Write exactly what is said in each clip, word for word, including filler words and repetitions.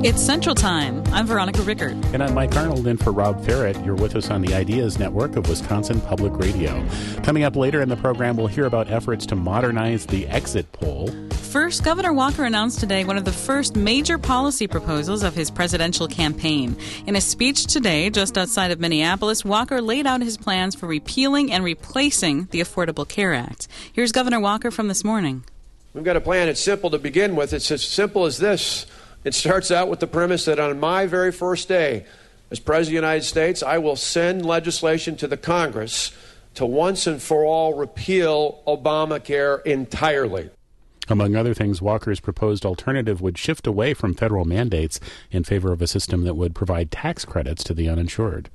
It's Central Time. I'm Veronica Rickert. And I'm Mike Arnold in for Rob Ferret. You're with us on the Ideas Network of Wisconsin Public Radio. Coming up later in the program, we'll hear about efforts to modernize the exit poll. First, Governor Walker announced today one of the first major policy proposals of his presidential campaign. In a speech today, just outside of Minneapolis, Walker laid out his plans for repealing and replacing the Affordable Care Act. Here's Governor Walker from this morning. We've got a plan. It's simple to begin with. It's as simple as this. It starts out with the premise that on my very first day as President of the United States, I will send legislation to the Congress to once and for all repeal Obamacare entirely. Among other things, Walker's proposed alternative would shift away from federal mandates in favor of a system that would provide tax credits to the uninsured.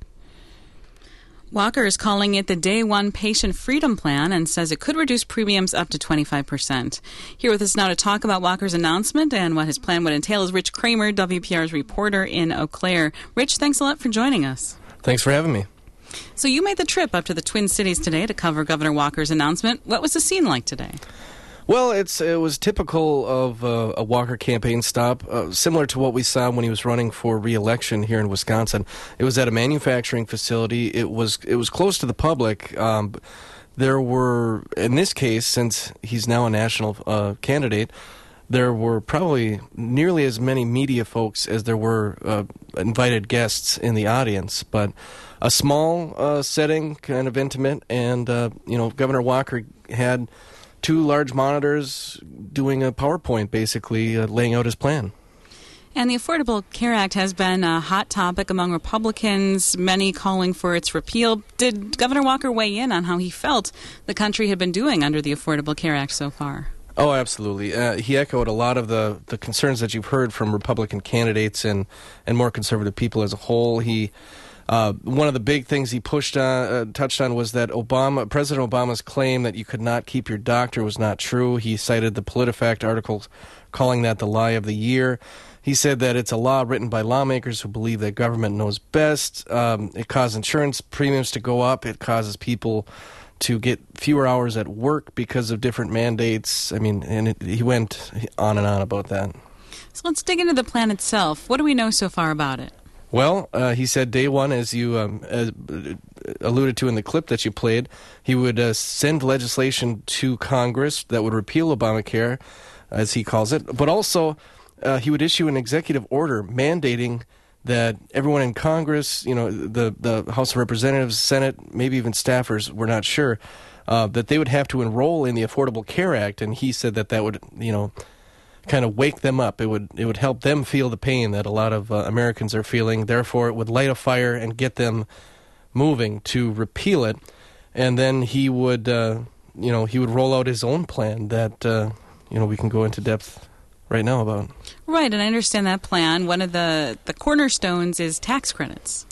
Walker is calling it the Day One Patient Freedom Plan and says it could reduce premiums up to twenty-five percent. Here with us now to talk about Walker's announcement and what his plan would entail is Rich Kramer, W P R's reporter in Eau Claire. Rich, thanks a lot for joining us. Thanks for having me. So you made the trip up to the Twin Cities today to cover Governor Walker's announcement. What was the scene like today? Well, it's it was typical of uh, a Walker campaign stop, uh, similar to what we saw when he was running for re-election here in Wisconsin. It was at a manufacturing facility. It was it was close to the public. Um, there were, in this case, since he's now a national uh, candidate, there were probably nearly as many media folks as there were uh, invited guests in the audience. But a small uh, setting, kind of intimate, and uh, you know, Governor Walker had two large monitors doing a PowerPoint, basically uh, laying out his plan. And the Affordable Care Act has been a hot topic among Republicans, many calling for its repeal. Did Governor Walker weigh in on how he felt the country had been doing under the Affordable Care Act so far? Oh, absolutely. Uh, he echoed a lot of the, the concerns that you've heard from Republican candidates and, and more conservative people as a whole. He Uh, one of the big things he pushed on, uh, touched on was that Obama, President Obama's claim that you could not keep your doctor was not true. He cited the PolitiFact article calling that the lie of the year. He said that it's a law written by lawmakers who believe that government knows best. Um, it causes insurance premiums to go up. It causes people to get fewer hours at work because of different mandates. I mean, and it, he went on and on about that. So let's dig into the plan itself. What do we know so far about it? Well, uh, he said day one, as you um, as alluded to in the clip that you played, he would uh, send legislation to Congress that would repeal Obamacare, as he calls it, but also uh, he would issue an executive order mandating that everyone in Congress, you know, the, the House of Representatives, Senate, maybe even staffers, we're not sure, uh, that they would have to enroll in the Affordable Care Act, and he said that that would, you know, kind of wake them up. It would it would help them feel the pain that a lot of uh, Americans are feeling. Therefore, it would light a fire and get them moving to repeal it. And then he would, uh, you know, he would roll out his own plan that, uh, you know, we can go into depth right now about. Right, and I understand that plan. One of the, the cornerstones is tax credits.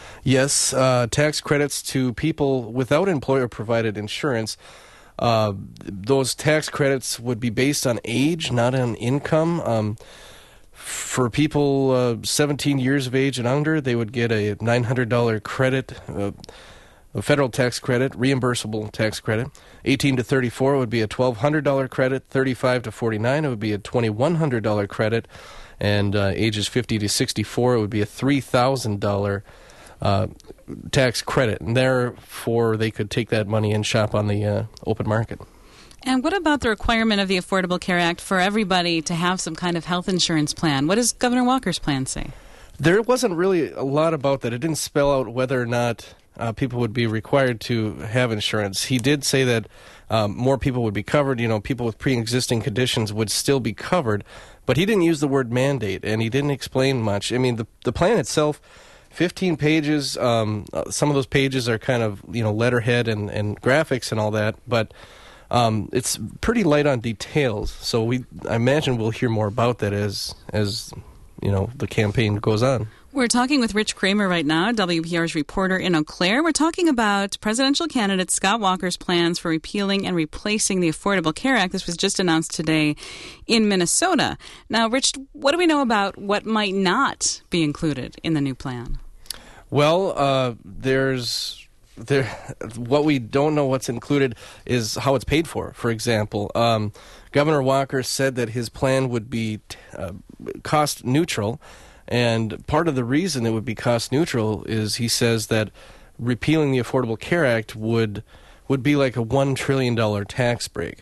Yes, uh, tax credits to people without employer-provided insurance. Uh, those tax credits would be based on age, not on income. Um, for people uh, seventeen years of age and under, they would get a nine hundred dollars credit, uh, a federal tax credit, reimbursable tax credit. eighteen to thirty-four would be a twelve hundred dollars credit. thirty-five to forty-nine, it would be a twenty-one hundred dollars credit. And uh, ages fifty to sixty-four, it would be a three thousand dollars Uh, tax credit, and therefore they could take that money and shop on the uh, open market. And what about the requirement of the Affordable Care Act for everybody to have some kind of health insurance plan? What does Governor Walker's plan say? There wasn't really a lot about that. It didn't spell out whether or not uh, people would be required to have insurance. He did say that um, more people would be covered. You know, people with pre-existing conditions would still be covered, but he didn't use the word mandate, and he didn't explain much. I mean, the the plan itself, fifteen pages. Um, some of those pages are kind of, you know, letterhead and, and graphics and all that, but um, it's pretty light on details. So we, I imagine we'll hear more about that as, as you know, the campaign goes on. We're talking with Rich Kramer right now, W P R's reporter in Eau Claire. We're talking about presidential candidate Scott Walker's plans for repealing and replacing the Affordable Care Act. This was just announced today in Minnesota. Now, Rich, what do we know about what might not be included in the new plan? Well, uh, there's there. What we don't know what's included is how it's paid for. For example, um, Governor Walker said that his plan would be uh, cost neutral. And part of the reason it would be cost neutral is he says that repealing the Affordable Care Act would would be like a one trillion dollars tax break.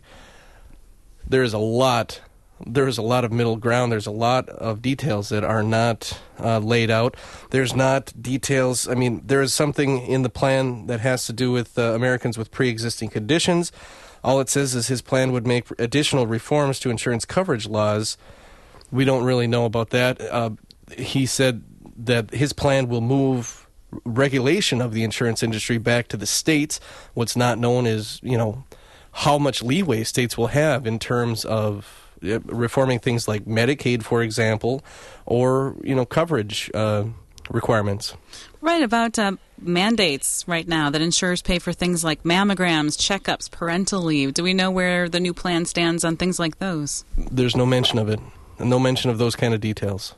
There is a lot there is a lot of middle ground. There's a lot of details that are not uh, laid out. There's not details. I mean, there is something in the plan that has to do with uh, Americans with pre-existing conditions. All it says is his plan would make additional reforms to insurance coverage laws. We don't really know about that. Uh, he said that his plan will move regulation of the insurance industry back to the states. What's not known is, you know, how much leeway states will have in terms of uh, reforming things like Medicaid, for example, or, you know, coverage uh, requirements. Right, about uh, mandates right now that insurers pay for things like mammograms, checkups, parental leave. Do we know where the new plan stands on things like those? There's no mention of it. No mention of those kind of details.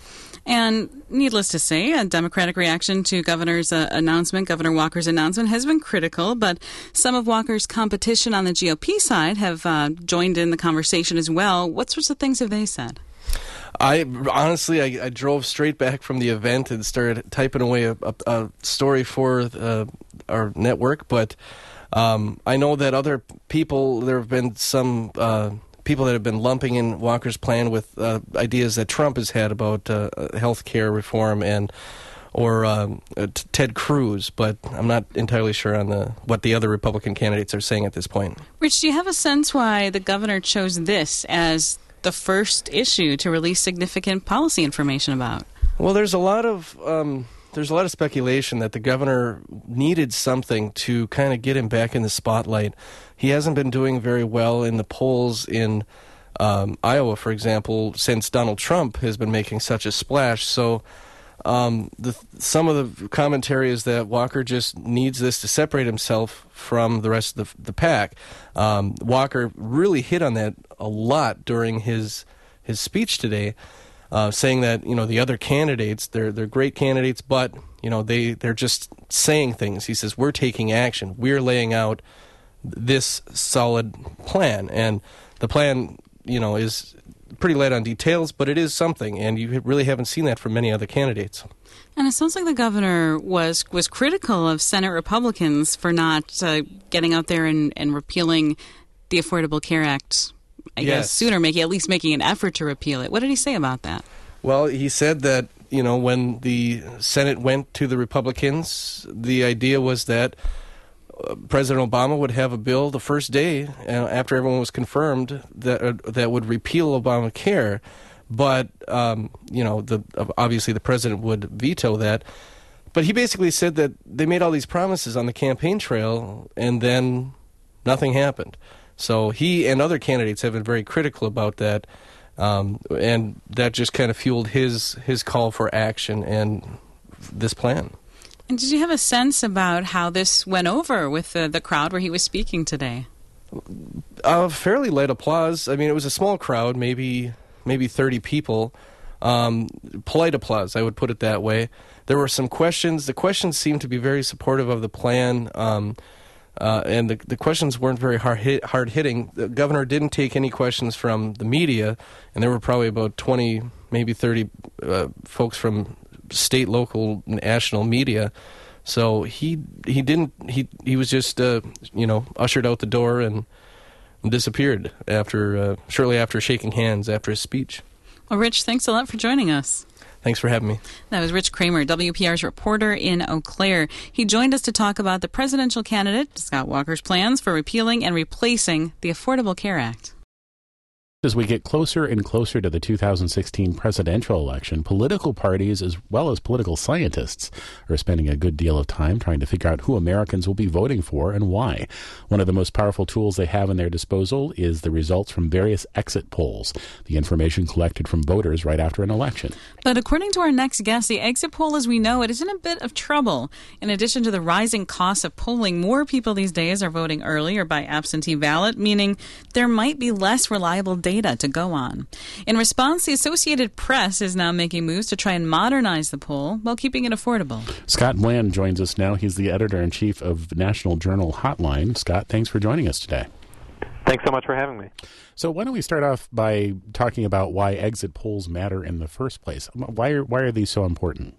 And needless to say, a Democratic reaction to Governor's uh, announcement, Governor Walker's announcement, has been critical, but some of Walker's competition on the G O P side have uh, joined in the conversation as well. What sorts of things have they said? I honestly, I, I drove straight back from the event and started typing away a, a, a story for uh, our network, but um, I know that other people, there have been some uh, people that have been lumping in Walker's plan with uh, ideas that Trump has had about uh, health care reform and or um, uh, t- Ted Cruz, but I'm not entirely sure on the what the other Republican candidates are saying at this point. Rich, do you have a sense why the governor chose this as the first issue to release significant policy information about? Well, there's a lot of um, there's a lot of speculation that the governor needed something to kind of get him back in the spotlight. He hasn't been doing very well in the polls in um, Iowa, for example, since Donald Trump has been making such a splash. So um, the, some of the commentary is that Walker just needs this to separate himself from the rest of the, the pack. Um, Walker really hit on that a lot during his his speech today, uh, saying that, you know, the other candidates, they're they're great candidates, but, you know, they, they're just saying things. He says, we're taking action. We're laying out this solid plan. And the plan, you know, is pretty light on details, but it is something, and you really haven't seen that from many other candidates. And it sounds like the governor was was critical of Senate Republicans for not uh, getting out there and, and repealing the Affordable Care Act, I yes. guess, sooner, making at least making an effort to repeal it. What did he say about that? Well, he said that, you know, when the Senate went to the Republicans, the idea was that uh, President Obama would have a bill the first day uh, after everyone was confirmed that uh, that would repeal Obamacare. But, um, you know, the obviously the president would veto that. But he basically said that they made all these promises on the campaign trail, and then nothing happened. So he and other candidates have been very critical about that, um, and that just kind of fueled his his call for action and this plan. And did you have a sense about how this went over with the, the crowd where he was speaking today? Uh, fairly light applause. I mean, it was a small crowd, maybe maybe thirty people. Um, polite applause, I would put it that way. There were some questions. The questions seemed to be very supportive of the plan, um, uh, and the, the questions weren't very hard hit, hard hitting. The governor didn't take any questions from the media, and there were probably about twenty, maybe thirty uh, folks from state, local, national media. So he he didn't he he was just uh, you know ushered out the door and disappeared after uh, shortly after shaking hands after his speech. Well, Rich, thanks a lot for joining us. Thanks for having me. That was Rich Kramer, W P R's reporter in Eau Claire. He joined us to talk about the presidential candidate, Scott Walker's plans for repealing and replacing the Affordable Care Act. As we get closer and closer to the two thousand sixteen presidential election, political parties as well as political scientists are spending a good deal of time trying to figure out who Americans will be voting for and why. One of the most powerful tools they have in their disposal is the results from various exit polls, the information collected from voters right after an election. But according to our next guest, the exit poll as we know it is in a bit of trouble. In addition to the rising costs of polling, more people these days are voting early or by absentee ballot, meaning there might be less reliable data to go on. In response, the Associated Press is now making moves to try and modernize the poll while keeping it affordable. Scott Bland joins us now. He's the editor-in-chief of National Journal Hotline. Scott, thanks for joining us today. Thanks so much for having me. So why don't we start off by talking about why exit polls matter in the first place? Why are, why are these so important?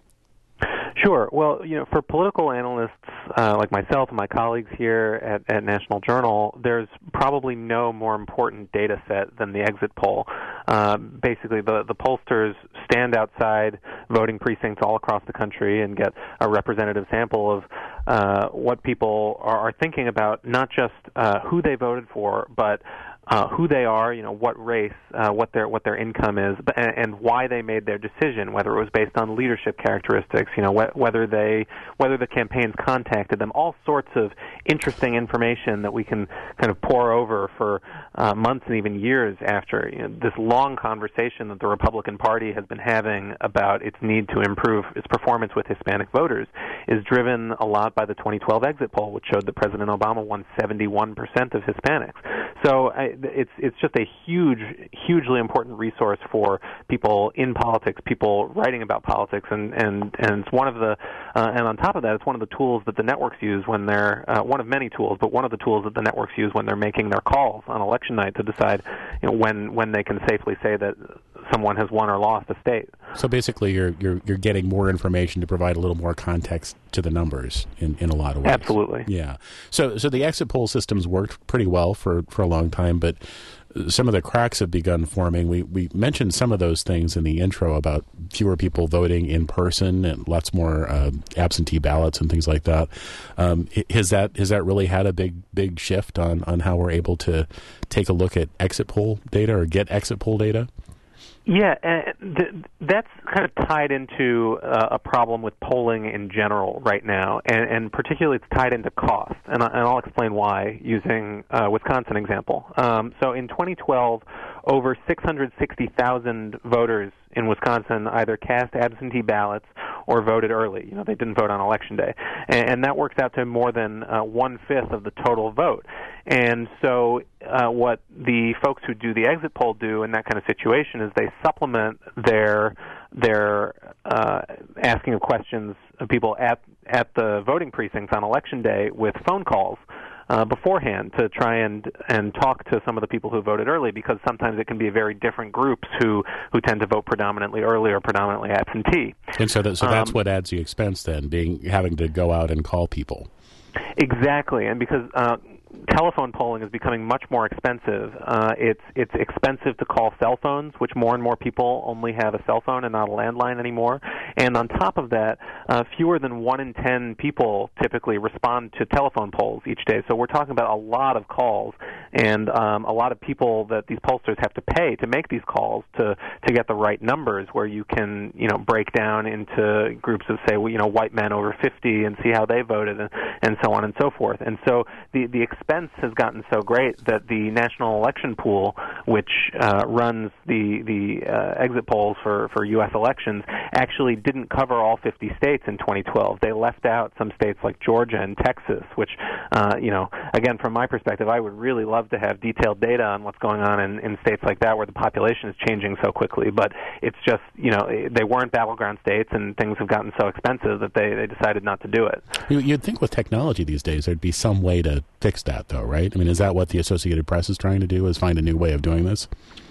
Sure. Well, you know, for political analysts uh, like myself and my colleagues here at, at National Journal, there's probably no more important data set than the exit poll. Uh, basically, the, the pollsters stand outside voting precincts all across the country and get a representative sample of uh, what people are, are thinking about, not just uh, who they voted for, but Uh, who they are, you know, what race, uh, what their what their income is, and, and why they made their decision. Whether it was based on leadership characteristics, you know, wh- whether they whether the campaigns contacted them. All sorts of interesting information that we can kind of pour over for uh, months and even years after. You know, this long conversation that the Republican Party has been having about its need to improve its performance with Hispanic voters is driven a lot by the twenty twelve exit poll, which showed that President Obama won seventy-one percent of Hispanics. So I, it's it's just a huge, hugely important resource for people in politics, people writing about politics, and and, and it's one of the uh, and on top of that, it's one of the tools that the networks use when they're uh, one of many tools, but one of the tools that the networks use when they're making their calls on election night to decide, you know, when when they can safely say that someone has won or lost a state. So basically, you're you're you're getting more information to provide a little more context to the numbers in, in a lot of ways. Absolutely. Yeah. So so the exit poll systems worked pretty well for, for a long time, but some of the cracks have begun forming. We we mentioned some of those things in the intro about fewer people voting in person and lots more uh, absentee ballots and things like that. Um, has that has that really had a big big shift on, on how we're able to take a look at exit poll data or get exit poll data? Yeah, and th- that's kind of tied into uh, a problem with polling in general right now, and, and particularly it's tied into cost, and, I, and I'll explain why using uh, Wisconsin example. Um, so in twenty twelve, over six hundred sixty thousand voters in Wisconsin either cast absentee ballots or voted early. You know, they didn't vote on Election Day, and, and that works out to more than uh, one-fifth of the total vote. And so uh, what the folks who do the exit poll do in that kind of situation is they supplement their their uh, asking of questions of people at at the voting precincts on Election Day with phone calls Uh, beforehand to try and and talk to some of the people who voted early, because sometimes it can be very different groups who, who tend to vote predominantly early or predominantly absentee. And so that, so that's um, what adds the expense then, being having to go out and call people. Exactly, and because uh, telephone polling is becoming much more expensive. Uh, it's it's expensive to call cell phones, which more and more people only have a cell phone and not a landline anymore. And on top of that, uh, fewer than one in ten people typically respond to telephone polls each day. So we're talking about a lot of calls and um, a lot of people that these pollsters have to pay to make these calls to to get the right numbers, where you can, you know, break down into groups of, say, you know, white men over fifty and see how they voted, and, and so on and so forth. And so the the expense has gotten so great that the National Election Pool, which uh, runs the the uh, exit polls for, for U S elections, actually didn't cover all fifty states in twenty twelve. They left out some states like Georgia and Texas, which, uh, you know, again, from my perspective, I would really love to have detailed data on what's going on in, in states like that where the population is changing so quickly. But it's just, you know, they weren't battleground states, and things have gotten so expensive that they, they decided not to do it. You'd think with technology these days there'd be some way to fix that, though, right? I mean, is that what the Associated Press is trying to do, is find a new way of doing this?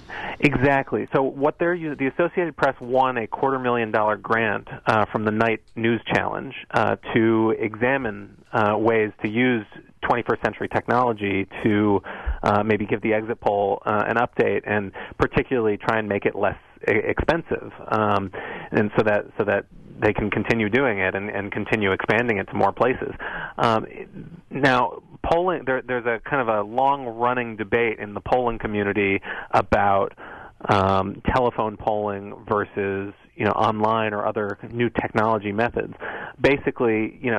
Exactly. So what they're the Associated Press won a quarter million dollar grant uh, from the Knight News Challenge uh, to examine uh, ways to use twenty-first century technology to uh, maybe give the exit poll uh, an update, and particularly try and make it less expensive, um, and so that so that they can continue doing it and, and continue expanding it to more places. Um, now, polling there, there's a kind of a long-running debate in the polling community about um, telephone polling versus, you know, online or other new technology methods. Basically, you know,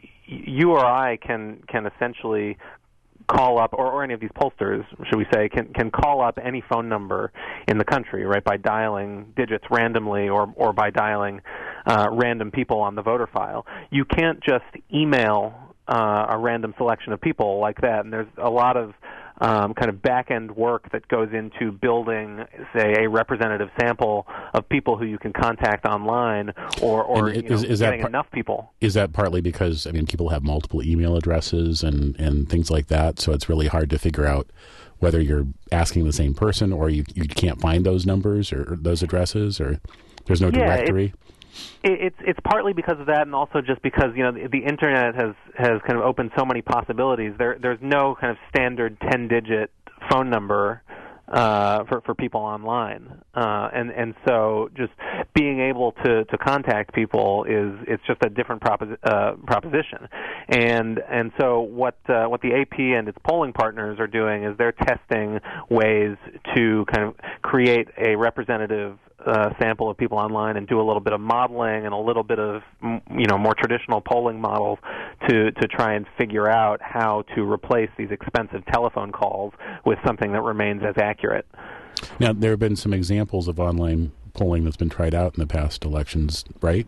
you or I can can essentially call up, or, or any of these pollsters, should we say, can can call up any phone number in the country, right, by dialing digits randomly, or or by dialing uh, random people on the voter file. You can't just email uh, a random selection of people like that, and there's a lot of um, kind of back-end work that goes into building, say, a representative sample of people who you can contact online, or, or And you know, is, is getting that par- enough people. Is that partly because, I mean, people have multiple email addresses and, and things like that, so it's really hard to figure out whether you're asking the same person, or you, you can't find those numbers or, or those addresses, or there's no Yeah, directory? It, it's it's partly because of that, and also just because, you know, the, the internet has, has kind of opened so many possibilities. There there's no kind of standard ten-digit phone number uh, for for people online, uh, and and so just being able to, to contact people is it's just a different proposi- uh, proposition, and and so what uh, what the A P and its polling partners are doing is they're testing ways to kind of create a representative Uh, sample of people online and do a little bit of modeling and a little bit of, you know, more traditional polling models to to try and figure out how to replace these expensive telephone calls with something that remains as accurate. Now, there have been some examples of online polling that's been tried out in the past elections, right?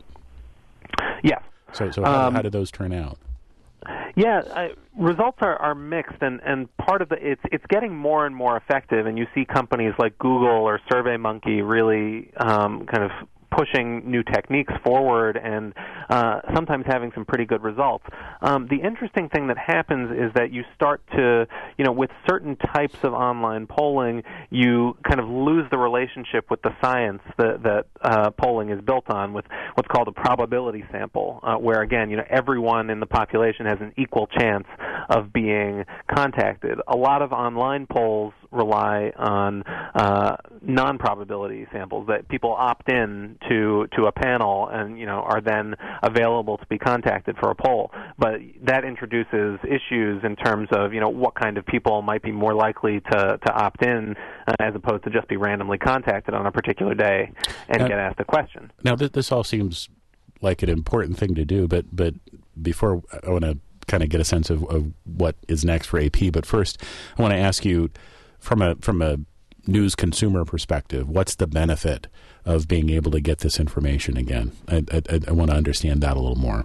Yeah. So, so how, Um, how did those turn out? Yeah, I, results are, are mixed, and, and part of the it's it's getting more and more effective, and you see companies like Google or SurveyMonkey really um, kind of pushing new techniques forward and uh, sometimes having some pretty good results. Um, the interesting thing that happens is that you start to, you know, with certain types of online polling, you kind of lose the relationship with the science that, that uh, polling is built on, with what's called a probability sample, uh, where, again, you know, everyone in the population has an equal chance of being contacted. A lot of online polls rely on uh, non-probability samples, that people opt in to to a panel and, you know, are then available to be contacted for a poll. But that introduces issues in terms of, you know, what kind of people might be more likely to, to opt in uh, as opposed to just be randomly contacted on a particular day and now, get asked a question. Now, th- this all seems like an important thing to do, but, but before I want to kind of get a sense of, of what is next for A P, but first I want to ask you, from a from a news consumer perspective, what's the benefit of being able to get this information again? I, I, I want to understand that a little more.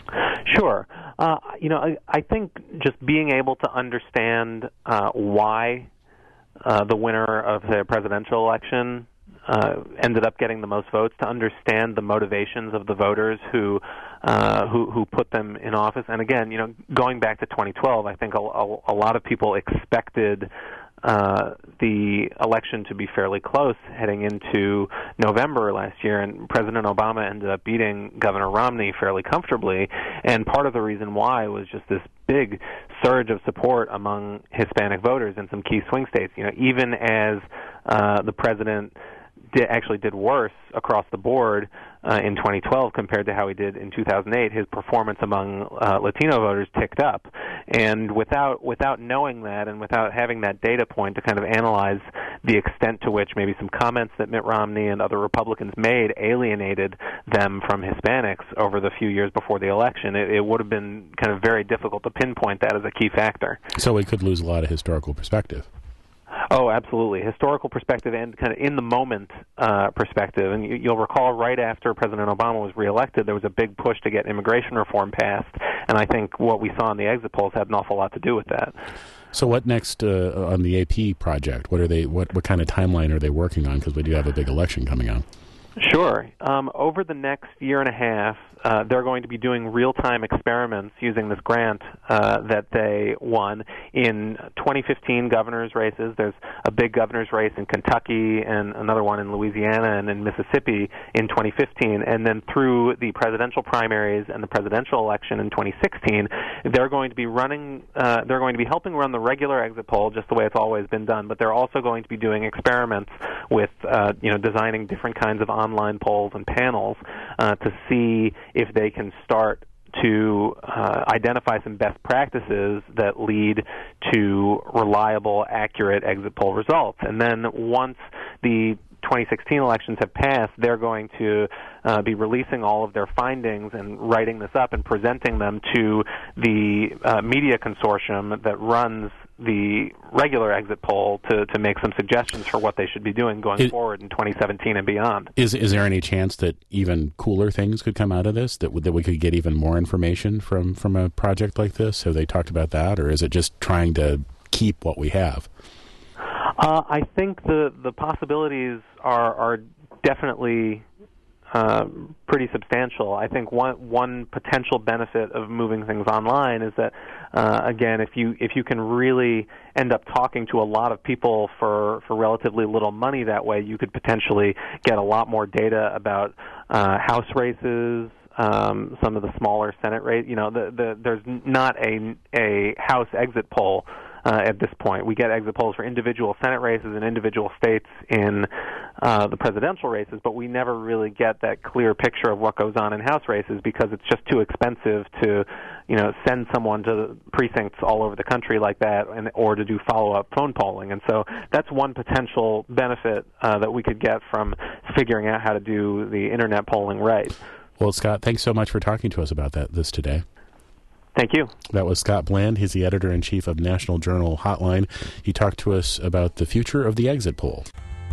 Sure. Uh, you know, I, I think just being able to understand uh, why uh, the winner of the presidential election uh, ended up getting the most votes, to understand the motivations of the voters who uh, who who put them in office. And again, you know, going back to twenty twelve, I think a, a, a lot of people expected Uh, the election to be fairly close heading into November last year, and President Obama ended up beating Governor Romney fairly comfortably, and part of the reason why was just this big surge of support among Hispanic voters in some key swing states. You know, even as uh, the president did, actually did worse across the board uh, in twenty twelve compared to how he did in two thousand eight, his performance among uh, Latino voters ticked up. And without without knowing that, and without having that data point to kind of analyze the extent to which maybe some comments that Mitt Romney and other Republicans made alienated them from Hispanics over the few years before the election, it, it would have been kind of very difficult to pinpoint that as a key factor. So we could lose a lot of historical perspective. Oh, absolutely. Historical perspective and kind of in the moment uh, perspective. And you, you'll recall right after President Obama was reelected, there was a big push to get immigration reform passed. And I think what we saw in the exit polls had an awful lot to do with that. So what next uh, on the A P project? What are they? What, what kind of timeline are they working on? Because we do have a big election coming on. Sure. Um, over the next year and a half, uh, they're going to be doing real-time experiments using this grant uh, that they won in twenty fifteen governor's races. There's a big governor's race in Kentucky and another one in Louisiana and in Mississippi in twenty fifteen. And then through the presidential primaries and the presidential election in twenty sixteen, they're going to be running, uh, they're going to be helping run the regular exit poll just the way it's always been done, but they're also going to be doing experiments with, uh, you know, designing different kinds of online polls and panels uh, to see if they can start to uh, identify some best practices that lead to reliable, accurate exit poll results. And then once the twenty sixteen elections have passed, they're going to uh, be releasing all of their findings and writing this up and presenting them to the uh, media consortium that runs the regular exit poll to, to make some suggestions for what they should be doing going it, forward in twenty seventeen and beyond. Is is there any chance that even cooler things could come out of this, that that we could get even more information from, from a project like this? Have they talked about that, or is it just trying to keep what we have? Uh, I think the the possibilities are are definitely uh, pretty substantial. I think one one potential benefit of moving things online is that uh, again, if you if you can really end up talking to a lot of people for for relatively little money that way, you could potentially get a lot more data about uh, House races. Um, some of the smaller Senate race, you know, the, the, there's not a a House exit poll uh, at this point. We get exit polls for individual Senate races in individual states in uh, the presidential races, but we never really get that clear picture of what goes on in House races because it's just too expensive to, you know, send someone to precincts all over the country like that, and or to do follow-up phone polling. And so that's one potential benefit uh, that we could get from figuring out how to do the internet polling right. Well, Scott, thanks so much for talking to us about that this today. Thank you. That was Scott Bland. He's the editor-in-chief of National Journal Hotline. He talked to us about the future of the exit poll.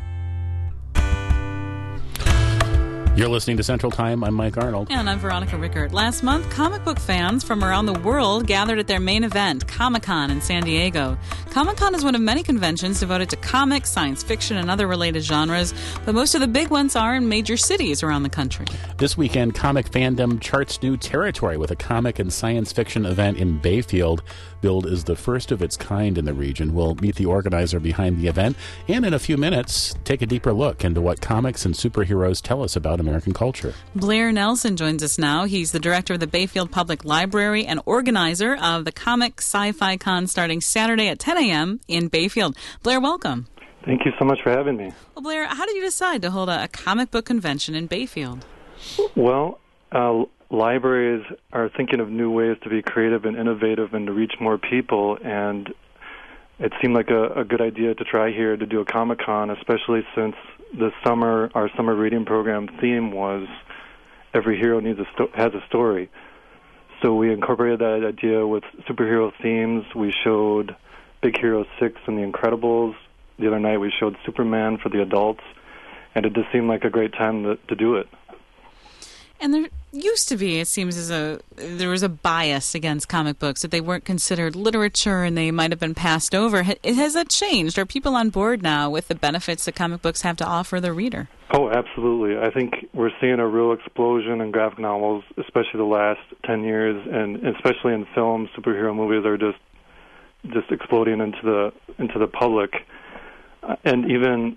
You're listening to Central Time. I'm Mike Arnold. And I'm Veronica Rickert. Last month, comic book fans from around the world gathered at their main event, Comic-Con in San Diego. Comic-Con is one of many conventions devoted to comics, science fiction, and other related genres, but most of the big ones are in major cities around the country. This weekend, comic fandom charts new territory with a comic and science fiction event in Bayfield. Build is the first of its kind in the region. We'll meet the organizer behind the event, and in a few minutes, take a deeper look into what comics and superheroes tell us about American culture. Blair Nelson joins us now. He's the director of the Bayfield Public Library and organizer of the Comic Sci-Fi Con starting Saturday at ten a.m. in Bayfield. Blair, welcome. Thank you so much for having me. Well, Blair, how did you decide to hold a, a comic book convention in Bayfield? Well, uh, libraries are thinking of new ways to be creative and innovative and to reach more people, and it seemed like a, a good idea to try here to do a Comic-Con, especially since this summer our summer reading program theme was every hero needs a sto- has a story. So we incorporated that idea with superhero themes. We showed Big Hero six and The Incredibles. The other night we showed Superman for the adults, and it just seemed like a great time to, to do it. And there used to be, it seems, as a there was a bias against comic books, that they weren't considered literature and they might have been passed over. Has that changed? Are people on board now with the benefits that comic books have to offer the reader? Oh, absolutely. I think we're seeing a real explosion in graphic novels, especially the last ten years, and especially in film. Superhero movies are just just exploding into the into the public, uh, and even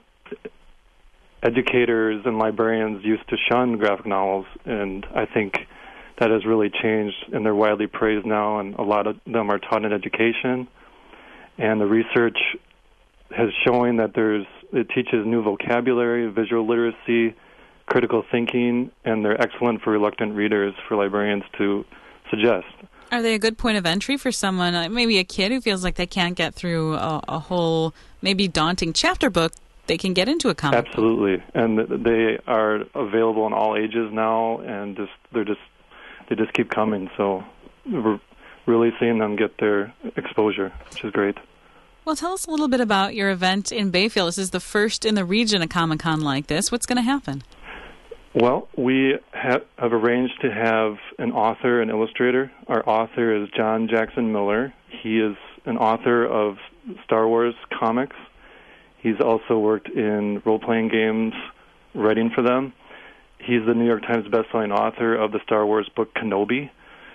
educators and librarians used to shun graphic novels, and I think that has really changed, and they're widely praised now, and a lot of them are taught in education. And the research has shown that there's it teaches new vocabulary, visual literacy, critical thinking, and they're excellent for reluctant readers, for librarians to suggest. Are they a good point of entry for someone, uh, maybe a kid who feels like they can't get through a, a whole, maybe daunting chapter book? They can get into a comic book. Absolutely, and they are available in all ages now, and just they're just they just keep coming. So we're really seeing them get their exposure, which is great. Well, tell us a little bit about your event in Bayfield. This is the first in the region a Comic-Con like this. What's going to happen? Well, we have, have arranged to have an author and illustrator. Our author is John Jackson Miller. He is an author of Star Wars comics. He's also worked in role-playing games, writing for them. He's the New York Times bestselling author of the Star Wars book Kenobi.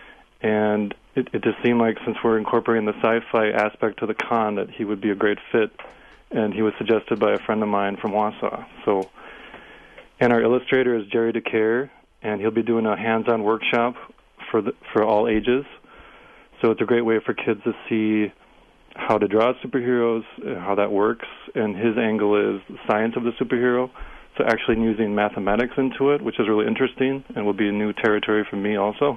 And it, it just seemed like, since we're incorporating the sci-fi aspect to the con, that he would be a great fit. And he was suggested by a friend of mine from Wausau. So, and our illustrator is Jerry DeCare, and he'll be doing a hands-on workshop for the, for all ages. So it's a great way for kids to see how to draw superheroes, how that works, and his angle is the science of the superhero, so actually using mathematics into it, which is really interesting and will be a new territory for me also.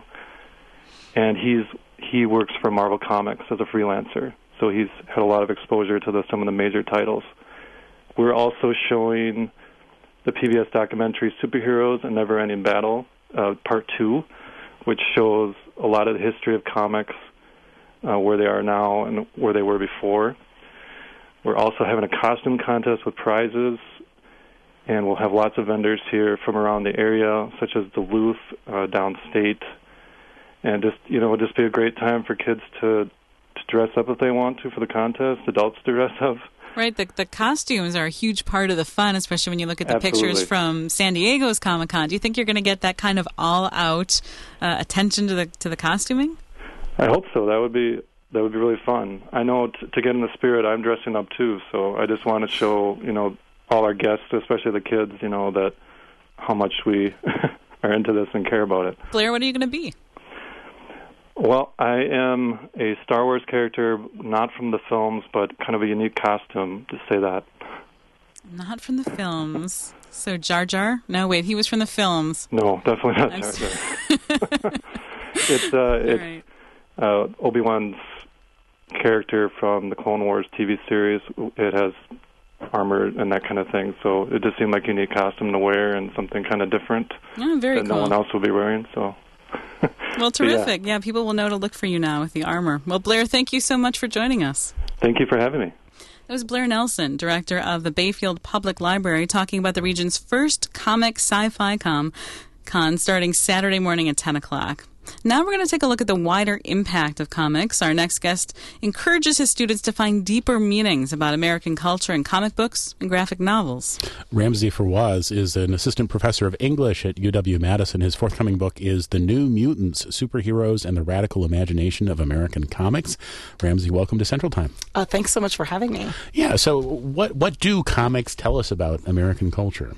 And he's he works for Marvel Comics as a freelancer, so he's had a lot of exposure to the, some of the major titles. We're also showing the P B S documentary Superheroes: A Never-Ending Battle, uh, Part two, which shows a lot of the history of comics, Uh, where they are now and where they were before. We're also having a costume contest with prizes, and we'll have lots of vendors here from around the area, such as Duluth, uh, downstate, and just, you know, it'll just be a great time for kids to to dress up if they want to for the contest, adults to dress up. Right, the the costumes are a huge part of the fun, especially when you look at the Absolutely. pictures from San Diego's Comic-Con. Do you think you're going to get that kind of all-out uh, attention to the to the costuming? I hope so. That would be that would be really fun. I know t- to get in the spirit, I'm dressing up too. So I just want to show, you know, all our guests, especially the kids, you know, that how much we are into this and care about it. Blair, what are you going to be? Well, I am a Star Wars character, not from the films, but kind of a unique costume, to say that. Not from the films. So Jar Jar? No, wait, he was from the films. No, definitely not That's... Jar Jar. it's uh, it's right. uh, Obi-Wan's character from the Clone Wars T V series. It has armor and that kind of thing, so it just seemed like a unique costume to wear and something kind of different Oh, very that cool. no one else will be wearing, so... Well, terrific. yeah. yeah, people will know to look for you now with the armor. Well, Blair, thank you so much for joining us. Thank you for having me. That was Blair Nelson, director of the Bayfield Public Library, talking about the region's first comic sci-fi com con starting Saturday morning at ten o'clock. Now we're going to take a look at the wider impact of comics. Our next guest encourages his students to find deeper meanings about American culture in comic books and graphic novels. Ramsey Fawaz is an assistant professor of English at U W-Madison. His forthcoming book is The New Mutants, Superheroes and the Radical Imagination of American Comics. Ramsey, welcome to Central Time. Uh, thanks so much for having me. Yeah, so what, what do comics tell us about American culture?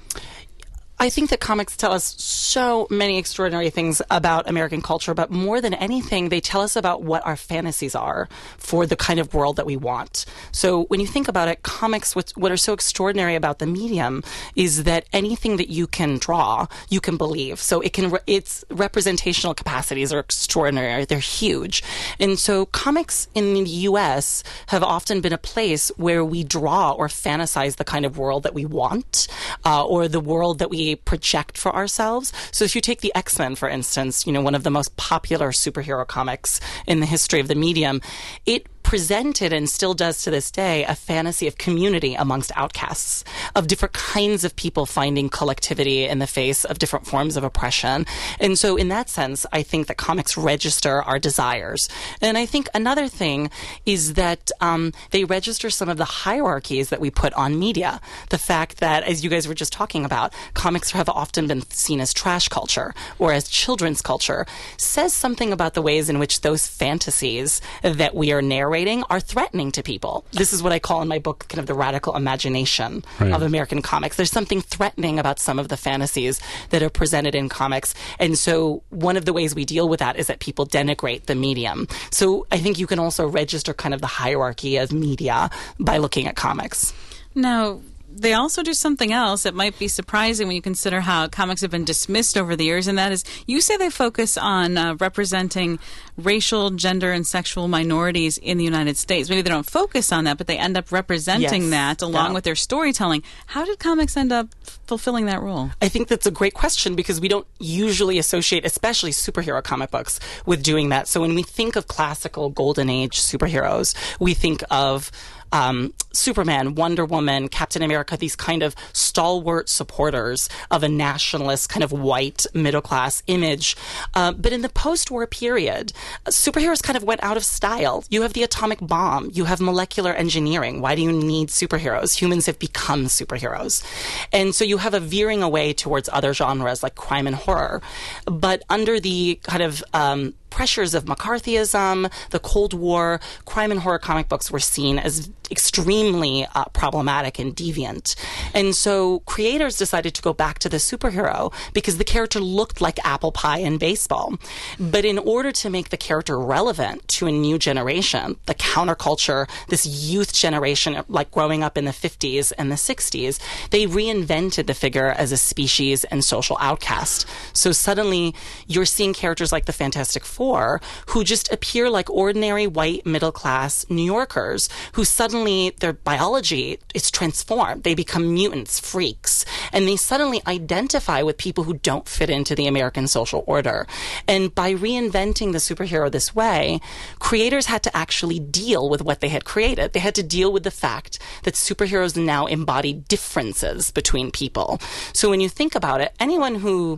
I think that comics tell us so many extraordinary things about American culture, but more than anything, they tell us about what our fantasies are for the kind of world that we want. So when you think about it, comics, what, what are so extraordinary about the medium is that anything that you can draw, you can believe. So it can, its representational capacities are extraordinary. They're huge. And so comics in the U S have often been a place where we draw or fantasize the kind of world that we want, uh, or the world that we project for ourselves. So if you take the X-Men, for instance, you know, one of the most popular superhero comics in the history of the medium, it presented and still does to this day a fantasy of community amongst outcasts, of different kinds of people finding collectivity in the face of different forms of oppression. And so in that sense, I think that comics register our desires. And I think another thing is that um, they register some of the hierarchies that we put on media. The fact that, as you guys were just talking about, comics have often been seen as trash culture or as children's culture, says something about the ways in which those fantasies that we are narrating are threatening to people. This is what I call in my book kind of the radical imagination right. of American comics. There's something threatening about some of the fantasies that are presented in comics. And so one of the ways we deal with that is that people denigrate the medium. So I think you can also register kind of the hierarchy of media by looking at comics. Now, they also do something else that might be surprising when you consider how comics have been dismissed over the years, and that is, you say they focus on uh, representing racial, gender, and sexual minorities in the United States. Maybe they don't focus on that, but they end up representing yes. that along yeah. with their storytelling. How did comics end up fulfilling that role? I think that's a great question because we don't usually associate, especially superhero comic books, with doing that. So when we think of classical Golden Age superheroes, we think of Um, Superman, Wonder Woman, Captain America, these kind of stalwart supporters of a nationalist kind of white middle-class image. Uh, but in the post-war period, uh, superheroes kind of went out of style. You have the atomic bomb. You have molecular engineering. Why do you need superheroes? Humans have become superheroes. And so you have a veering away towards other genres like crime and horror. But under the kind of um, pressures of McCarthyism, the Cold War, crime and horror comic books were seen as extremely uh, problematic and deviant. And so creators decided to go back to the superhero because the character looked like apple pie in baseball. But in order to make the character relevant to a new generation, the counterculture, this youth generation, like growing up in the fifties and the sixties, they reinvented the figure as a species and social outcast. So suddenly you're seeing characters like the Fantastic Four who just appear like ordinary white middle-class New Yorkers who suddenly their biology is transformed. They become mutants, freaks, and they suddenly identify with people who don't fit into the American social order. And by reinventing the superhero this way, creators had to actually deal with what they had created. They had to deal with the fact that superheroes now embody differences between people. So when you think about it, anyone who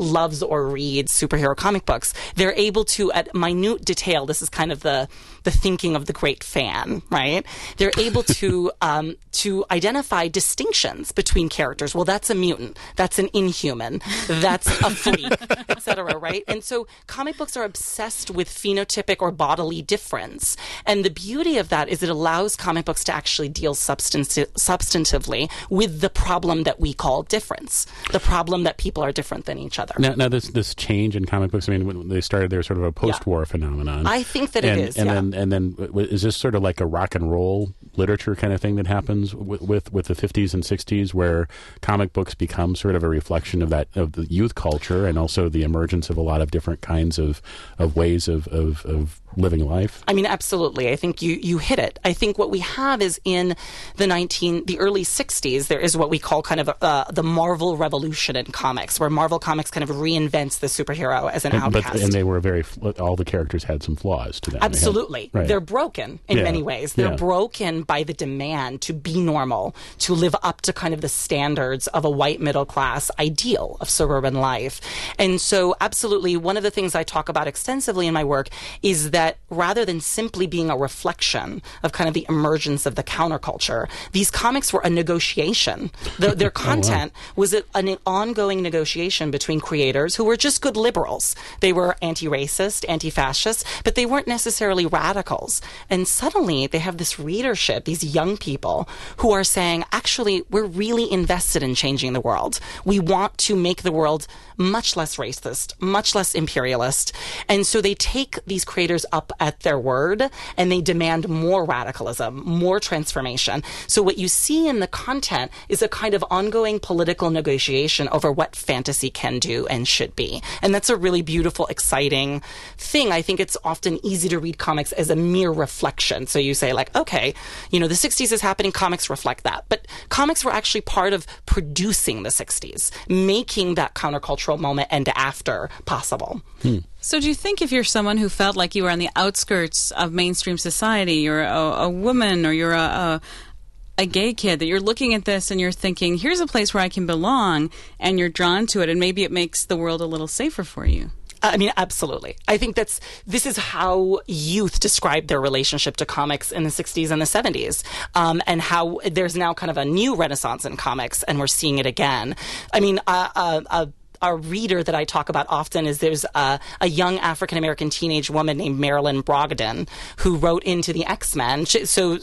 loves or reads superhero comic books, they're able to, at minute detail, this is kind of the the thinking of the great fan, right? They're able to um, to identify distinctions between characters. Well, that's a mutant. That's an inhuman. That's a freak, et cetera, right? And so comic books are obsessed with phenotypic or bodily difference. And the beauty of that is it allows comic books to actually deal substanti- substantively with the problem that we call difference, the problem that people are different than each other. Now, now this this change in comic books, I mean, when they started, they're sort of a post-war yeah. phenomenon. I think that and, it is, and yeah. Then, and then is this sort of like a rock and roll literature kind of thing that happens with, with, with the fifties and sixties, where comic books become sort of a reflection of that, of the youth culture, and also the emergence of a lot of different kinds of, of ways of, of, of living life? I mean, absolutely. I think you, you hit it. I think what we have is in the nineteen the early sixties, there is what we call kind of uh, the Marvel revolution in comics, where Marvel Comics kind of reinvents the superhero as an and, outcast. But, and they were very, all the characters had some flaws to them. Absolutely. They had, right. They're broken in yeah. many ways. They're yeah. broken by the demand to be normal, to live up to kind of the standards of a white middle class ideal of suburban life. And so absolutely, one of the things I talk about extensively in my work is that rather than simply being a reflection of kind of the emergence of the counterculture, these comics were a negotiation. The, their content oh, wow. was a, an ongoing negotiation between creators who were just good liberals. They were anti-racist, anti-fascist, but they weren't necessarily radicals. And suddenly they have this readership, these young people who are saying, actually, we're really invested in changing the world. We want to make the world much less racist, much less imperialist. And so they take these creators up at their word and they demand more radicalism, more transformation. So what you see in the content is a kind of ongoing political negotiation over what fantasy can do and should be. And that's a really beautiful, exciting thing. I think it's often easy to read comics as a mere reflection. So you say like, okay, you know, the sixties is happening, comics reflect that. But comics were actually part of producing the sixties, making that countercultural moment and after possible. Hmm. So do you think if you're someone who felt like you were on the outskirts of mainstream society, you're a, a woman or you're a, a a gay kid, that you're looking at this and you're thinking, here's a place where I can belong, and you're drawn to it, and maybe it makes the world a little safer for you? I mean, absolutely. I think that's, this is how youth described their relationship to comics in the sixties and the seventies, um, and how there's now kind of a new renaissance in comics, and we're seeing it again. I mean, uh, uh, uh, a reader that I talk about often is there's a, a young African-American teenage woman named Marilyn Brogdon who wrote into the X-Men. She, so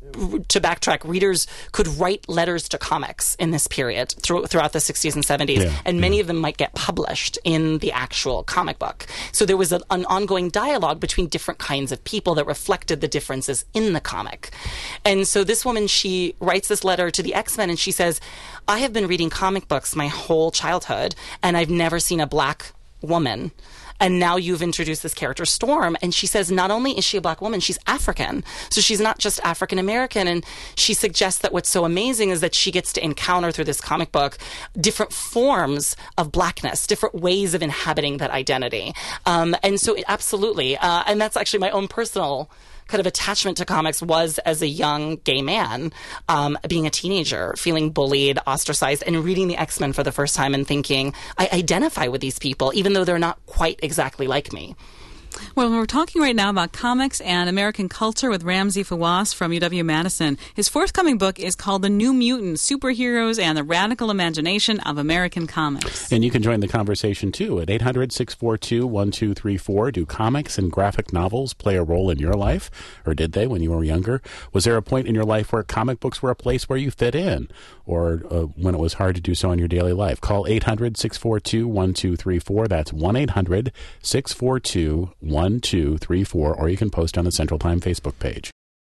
to backtrack, readers could write letters to comics in this period through, throughout the sixties and seventies, yeah, and many yeah. of them might get published in the actual comic book. So there was a, an ongoing dialogue between different kinds of people that reflected the differences in the comic. And so this woman, she writes this letter to the X-Men, and she says, I have been reading comic books my whole childhood, and I've never seen a black woman. And now you've introduced this character, Storm. And she says not only is she a black woman, she's African. So she's not just African American. And she suggests that what's so amazing is that she gets to encounter through this comic book different forms of blackness, different ways of inhabiting that identity. Um, and so it, absolutely. Uh, and that's actually my own personal kind of attachment to comics was as a young gay man, um, being a teenager, feeling bullied, ostracized, and reading the X-Men for the first time and thinking, I identify with these people, even though they're not quite exactly like me. Well, we're talking right now about comics and American culture with Ramzy Fawaz from U W-Madison. His forthcoming book is called The New Mutants, Superheroes and the Radical Imagination of American Comics. And you can join the conversation, too, at eight hundred, six four two, one two three four. Do comics and graphic novels play a role in your life? Or did they when you were younger? Was there a point in your life where comic books were a place where you fit in? Or uh, when it was hard to do so in your daily life? Call eight hundred, six four two, one two three four. That's one eight hundred, six four two, one two three four. Or you can post on the Central Time Facebook page.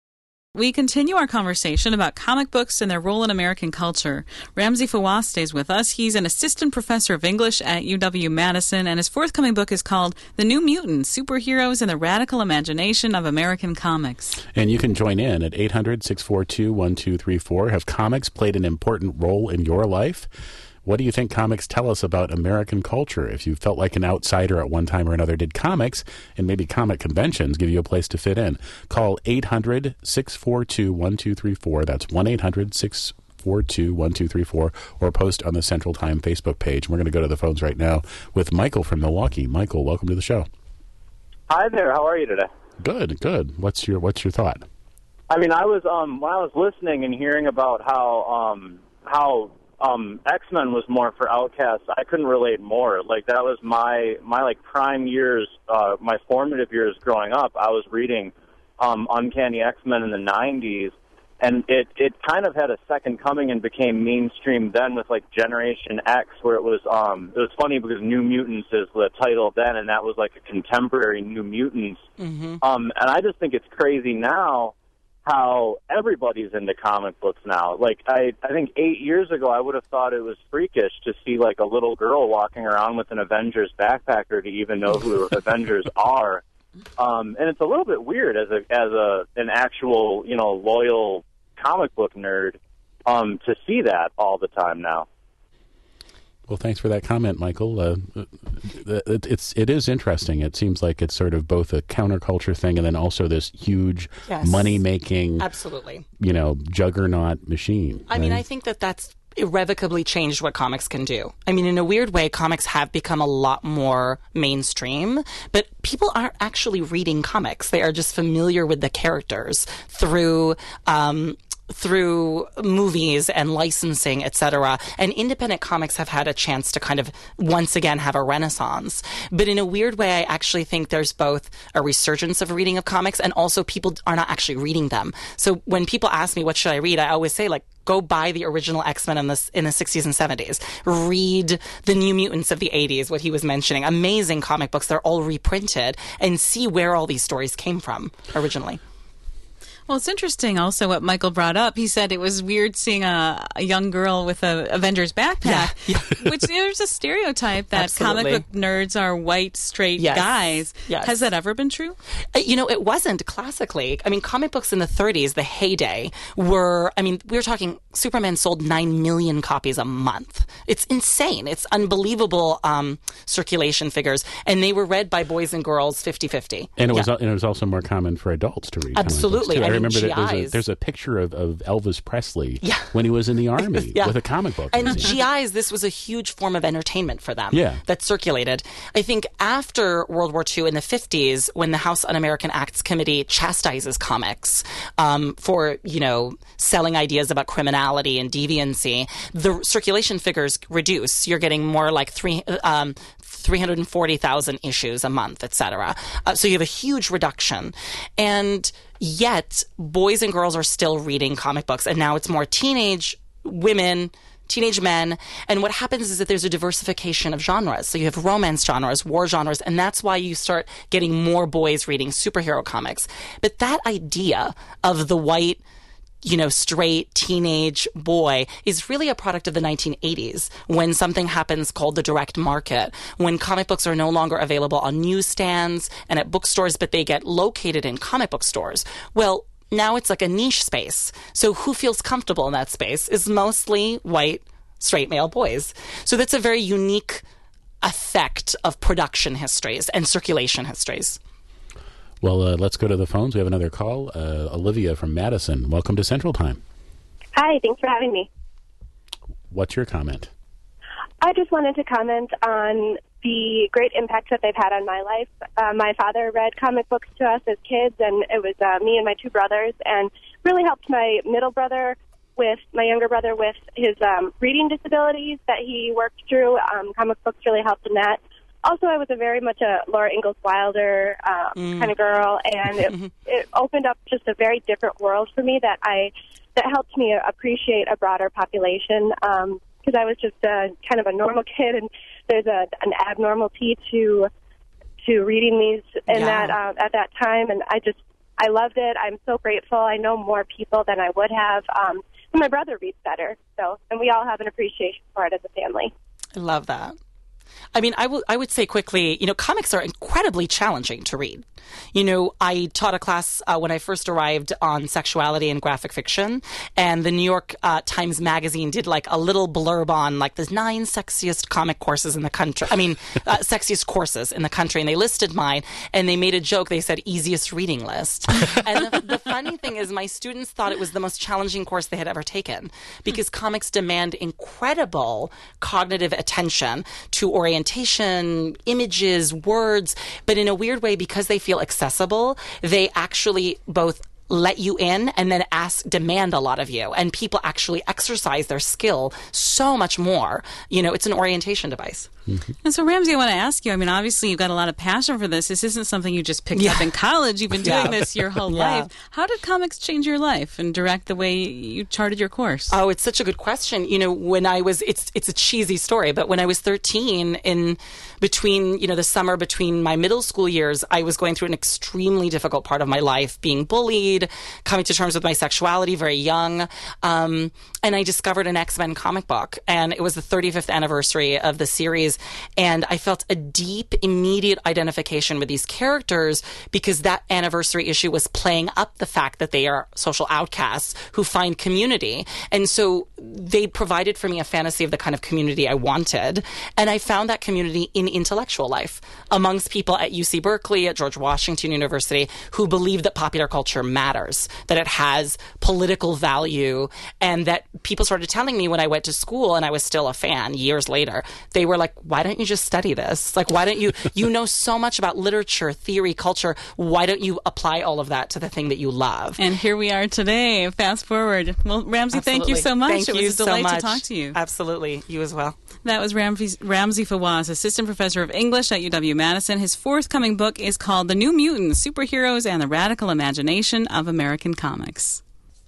We continue our conversation about comic books and their role in American culture. Ramzy Fawaz stays with us. He's an assistant professor of English at U W-Madison, and his forthcoming book is called The New Mutants, Superheroes and the Radical Imagination of American Comics. And you can join in at eight hundred, six four two, one two three four. Have comics played an important role in your life? What do you think comics tell us about American culture? If you felt like an outsider at one time or another, did comics and maybe comic conventions give you a place to fit in? Call eight hundred, six four two, one two three four. That's one eight hundred, six four two, one two three four, or post on the Central Time Facebook page. We're going to go to the phones right now with Michael from Milwaukee. Michael, welcome to the show. Hi there. How are you today? Good, good. What's your What's your thought? I mean, I was um when I was listening and hearing about how um how um X-Men was more for outcasts, I couldn't relate more. Like that was my my like prime years, uh, my formative years growing up. I was reading um Uncanny X-Men in the nineties, and it it kind of had a second coming and became mainstream then with like Generation X, where it was um it was funny because New Mutants is the title then, and that was like a contemporary New Mutants. Mm-hmm. Um, and I just think it's crazy now how everybody's into comic books now. Like, I, I think eight years ago, I would have thought it was freakish to see, like, a little girl walking around with an Avengers backpack or to even know who Avengers are. Um, and it's a little bit weird as a as a an actual, you know, loyal comic book nerd um, to see that all the time now. Well, thanks for that comment, Michael. Uh, it, it's it is interesting. It seems like it's sort of both a counterculture thing and then also this huge yes. money-making, absolutely, you know, juggernaut machine. I right? mean, I think that that's irrevocably changed what comics can do. I mean, in a weird way, comics have become a lot more mainstream, but people aren't actually reading comics. They are just familiar with the characters through um, through movies and licensing, et cetera. And independent comics have had a chance to kind of once again have a renaissance. But in a weird way, I actually think there's both a resurgence of reading of comics and also people are not actually reading them. So when people ask me, what should I read? I always say, like, go buy the original X-Men in the, in the sixties and seventies. Read the New Mutants of the eighties, what he was mentioning. Amazing comic books. They're all reprinted, and see where all these stories came from originally. Well, it's interesting also what Michael brought up. He said it was weird seeing a, a young girl with a Avengers backpack, yeah, yeah. which there's a stereotype that Absolutely. comic book nerds are white, straight yes. guys. Yes. Has that ever been true? Uh, you know, it wasn't classically. I mean, comic books in the thirties, the heyday, were, I mean, we were talking, Superman sold nine million copies a month. It's insane. It's unbelievable um, circulation figures. And they were read by boys and girls fifty-fifty. And it yeah. was and it was also more common for adults to read. Absolutely. Comic books too. I, I remember that there's a, there's a picture of, of Elvis Presley yeah. when he was in the army yeah. with a comic book. And G Is, this was a huge form of entertainment for them yeah. that circulated. I think after World War Two in the fifties, when the House Un-American Acts Committee chastises comics um, for, you know, selling ideas about criminality and deviancy, the circulation figures reduce. You're getting more like three... Um, three hundred forty thousand issues a month, et cetera. Uh, so you have a huge reduction. And yet, boys and girls are still reading comic books. And now it's more teenage women, teenage men. And what happens is that there's a diversification of genres. So you have romance genres, war genres, and that's why you start getting more boys reading superhero comics. But that idea of the white, you know, straight teenage boy is really a product of the nineteen eighties, when something happens called the direct market, when comic books are no longer available on newsstands and at bookstores, but they get located in comic book stores. Well, now it's like a niche space. So who feels comfortable in that space is mostly white, straight male boys. So that's a very unique effect of production histories and circulation histories. Well, uh, let's go to the phones. We have another call. Uh, Olivia from Madison. Welcome to Central Time. Hi, thanks for having me. What's your comment? I just wanted to comment on the great impact that they've had on my life. Uh, my father read comic books to us as kids, and it was uh, me and my two brothers, and really helped my middle brother with, my younger brother with his um, reading disabilities that he worked through. Um, comic books really helped in that. Also, I was a very much a Laura Ingalls Wilder um, mm. kind of girl, and it, it opened up just a very different world for me that I that helped me appreciate a broader population. Um, because I was just a, kind of a normal kid, and there's a, an abnormality to to reading these in yeah. that uh, at that time, and I just I loved it. I'm so grateful. I know more people than I would have. Um, and my brother reads better, so and we all have an appreciation for it as a family. I love that. I mean, I will- I would say quickly, you know, comics are incredibly challenging to read. You know, I taught a class uh, when I first arrived on sexuality and graphic fiction, and the New York uh, Times Magazine did like a little blurb on like the nine sexiest comic courses in the country. I mean, uh, sexiest courses in the country, and they listed mine, and they made a joke. They said easiest reading list. And the, the funny thing is, my students thought it was the most challenging course they had ever taken because comics demand incredible cognitive attention to orientation, images, words, but in a weird way, because they feel accessible, they actually both let you in and then ask, demand a lot of you. And people actually exercise their skill so much more. You know, it's an orientation device. Mm-hmm. And so, Ramsey, I want to ask you, I mean, obviously you've got a lot of passion for this. This isn't something you just picked Yeah. up in college. You've been doing Yeah. this your whole Yeah. life. How did comics change your life and direct the way you charted your course? Oh, it's such a good question. You know, when I was, it's it's a cheesy story, but when I was thirteen, in between, you know, the summer between my middle school years, I was going through an extremely difficult part of my life, being bullied, coming to terms with my sexuality very young. Um, and I discovered an X-Men comic book, and it was the thirty-fifth anniversary of the series. And I felt a deep, immediate identification with these characters because that anniversary issue was playing up the fact that they are social outcasts who find community. And so they provided for me a fantasy of the kind of community I wanted. And I found that community in intellectual life amongst people at U C Berkeley, at George Washington University, who believe that popular culture matters, that it has political value, and that people started telling me when I went to school, and I was still a fan years later, they were like, why don't you just study this? Like, why don't you, you know so much about literature, theory, culture, why don't you apply all of that to the thing that you love? And here we are today. Fast forward. Well, Ramsey, thank you so much. Thank it you was a delight so much. to talk to you. Absolutely. You as well. That was Ramsey, Ramsey Fawaz, assistant professor of English at U W-Madison. His forthcoming book is called The New Mutants, Superheroes and the Radical Imagination of American Comics.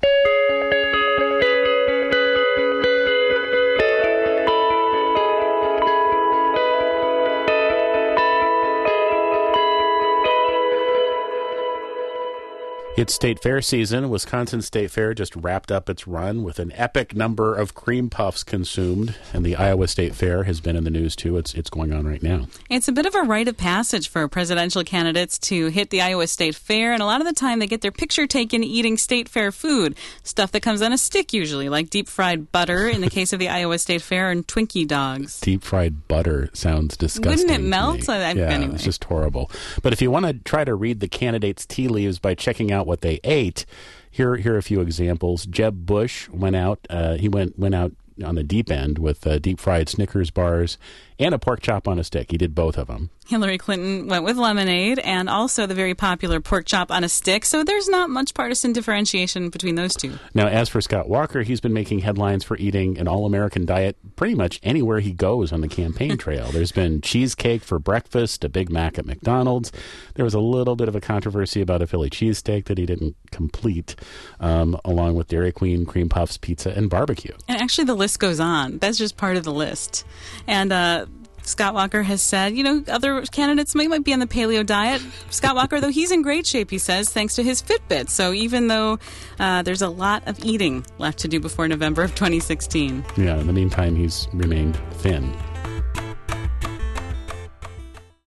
It's State Fair season. Wisconsin State Fair just wrapped up its run with an epic number of cream puffs consumed, and the Iowa State Fair has been in the news too. It's it's going on right now. It's a bit of a rite of passage for presidential candidates to hit the Iowa State Fair, and a lot of the time they get their picture taken eating State Fair food, stuff that comes on a stick usually, like deep-fried butter in the case of the Iowa State Fair, and Twinkie dogs. Deep-fried butter sounds disgusting. Wouldn't it melt? To me. I, yeah, anyway. It's just horrible. But if you want to try to read the candidates' tea leaves by checking out what they ate, here here are a few examples. Jeb Bush went out. Uh, he went went out on the deep end with uh, deep fried Snickers bars and a pork chop on a stick. He did both of them. Hillary Clinton went with lemonade and also the very popular pork chop on a stick, so there's not much partisan differentiation between those two. Now, as for Scott Walker, he's been making headlines for eating an all-American diet pretty much anywhere he goes on the campaign trail. There's been cheesecake for breakfast, a Big Mac at McDonald's. There was a little bit of a controversy about a Philly cheesesteak that he didn't complete, um, along with Dairy Queen, cream puffs, pizza, and barbecue. And actually the list goes on. That's just part of the list. And uh Scott Walker has said, you know, other candidates might, might be on the paleo diet. Scott Walker, though, he's in great shape, he says, thanks to his Fitbit. So even though uh, there's a lot of eating left to do before November of twenty sixteen. Yeah, in the meantime, he's remained thin.